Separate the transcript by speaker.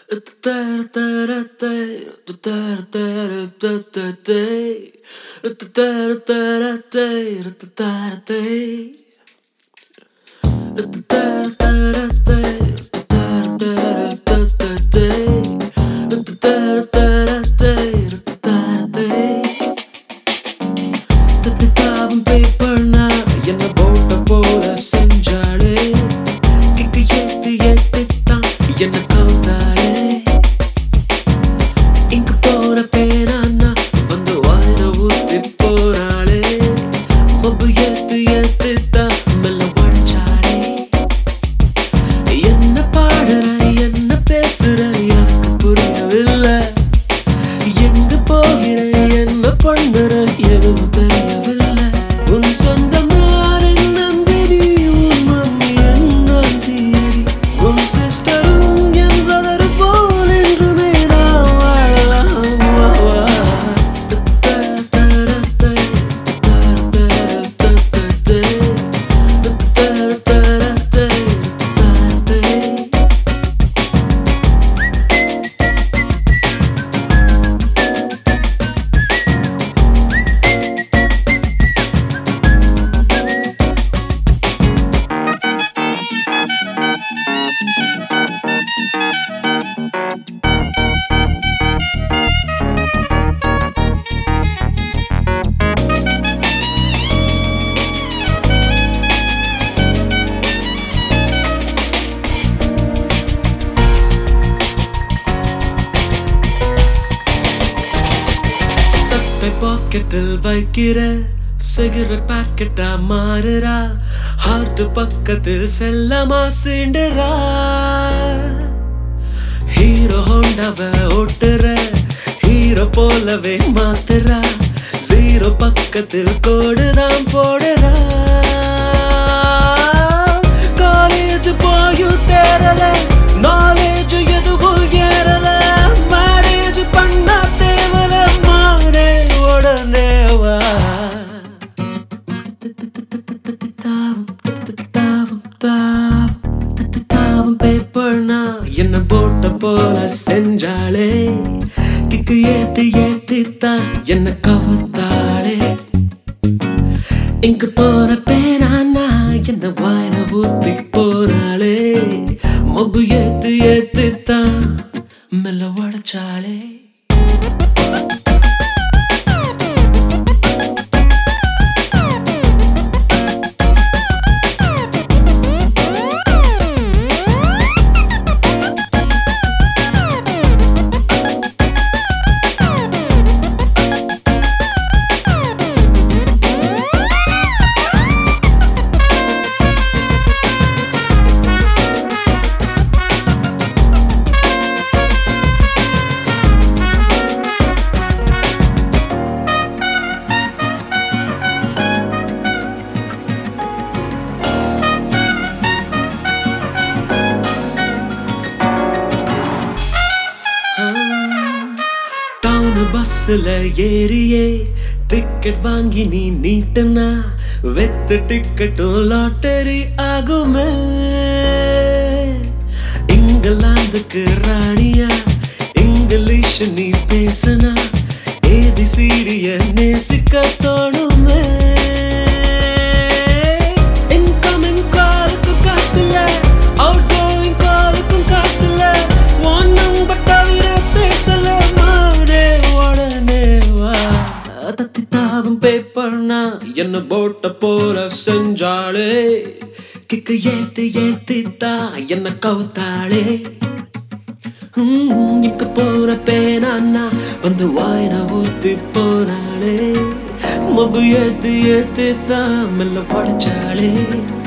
Speaker 1: தத்தித்தாவும் பேப்பர்னா என்ன போட்ட போல செஞ்சாளே கிக்கு ஏத்து ஏத்துத்தான் என்ன கவுத்தாளே இங்கு போற பேனான்னா வந்து வாயில ஊத்தி போறாளே மொபு ஏத்து ஏத்துத்தான் மெல்ல உடைச்சாளே என்ன பாடுற என்ன பேசுற எனக்கு புரியவில்லை எங்க போகிற என்ன பண்ணுற எதுவும் தெரியவில்லை உன் சொந்தம் யாரின் நம்பினி உன் மம்மி என் ஆண்டி உன் சிஸ்டரும் என் பிரதர் போல் என்றுமே நான் வாழலாம் வா பாக்கெட்டில் வைக்கிற சிகரெட் பாக்கெட்டா மாறுறா ஹார்ட் பக்கத்தில் செல்லமா சீண்டுறா ஹீரோ ஹோண்டாவை ஓட்டுற ஹீரோ போலவே மாத்துறா ஜீரோ பக்கத்தில் கோடுதான் போடுறா காலேஜ் போயும் தேரல நாலேஜ் எதுவும் ஏறல மேரேஜ் பண்ணா தேவல மாடே உடனே வா தாவும் பேப்பர்னா என்ன போட்ட போல செஞ்சாளே கிக்கு ஏத்து ஏத்தித்தான் என்ன கவுத்தாளே இங்கு போற பேனானா என்ன வாயில ஊத்தி போனாளே மொபு ஏத்து ஏத்தித்தான் மெல்ல உடைச்சாளே பஸ்ல ஏறியே டிக்கெட் வாங்கி நீ நீட்டனா வெத்து டிக்கெட்டும் லாட்டரி ஆகுமே இங்கிலாந்துக்கு ராணியா இங்கிலீஷ் நீ பேசனா ஏபிசிடிய நேசிக்க தோணுமே இன்கமிங் காலுக்கு காசு இல்ல அவுட் கோயிங் காலுக்கும் காசு இல்ல ஒன் நம்பர் தவிர பேசல தத்தித்தாவும் பேப்பர்னா என்ன போட்ட போல செஞ்சாளே கிக்கு ஏத்து ஏத்தித்தான் என்ன கவுத்தாளே இங்க போற பேனான்னா வந்து வாயில ஊத்தி போனாளே மொபு ஏத்து ஏத்தித்தான் மெல்ல உடைச்சாளே